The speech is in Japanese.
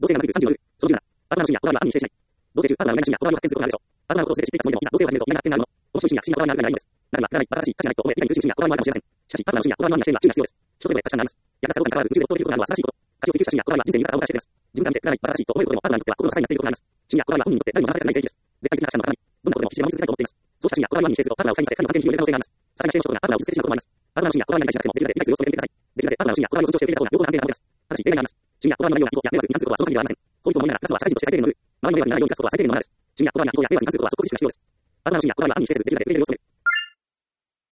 同性がなく36、その17、パートナーの深夜、こだわりは暗に否定しない。同性中、パートナーの恋愛に深夜、こだわりを発展することがあるでしょう。パートナーを殺して知っていたつもりでも、いざ同性を始めると、嫌がってんなるの。面白い深夜、深夜こだわりがあるのです。ならば、いいのです。ならば、新しい価値がないと思え、理解に苦しい深夜、こだわりもあるかもしれません。しかし、パートナーの深夜、こだわりには否定は注意が必要です。人それぞれ価値観があります。優しさとかに関わらず、宇宙で夫ということなどは素晴らしいこと。価値を追求した深夜、こだわりは人生に豊かさをもたらしてくれます。自分が見て、ならば、新しいと思えることでも、パートナーにとっては心の支えになっていることがあります。深夜、こだわりは本人にとって何も話されてない正義です。絶対的な価値観の方に、どんなことも必死で守り続けたいと思っています。そうした深夜、こだわりに否定すると、パートナーを二人にして、二人の関係に広げる可能性があります。さらに否定の人がパートナーを傷つけてしまうこともあります。パートナーの深夜、こだわりに対しなくても、できるだけ理解する様子をやってみてください。できるだけパートナーの深夜、こだわりを尊重して受け入れた方が、両方の安定が保てます。ただし、例外があります。深夜、こだわりの内容が意図や迷惑に関することはその限りではありません。法律を守りながら、ガスは社会人として最低限のルール。周りの迷惑にならないようにガスことは最低限のものです。深夜、こだわりが意図や迷惑に関することはそこを意識が必要です。パートナーの深夜、こだわりは暗に否定せず、できるだけ受け入れる様子を見る。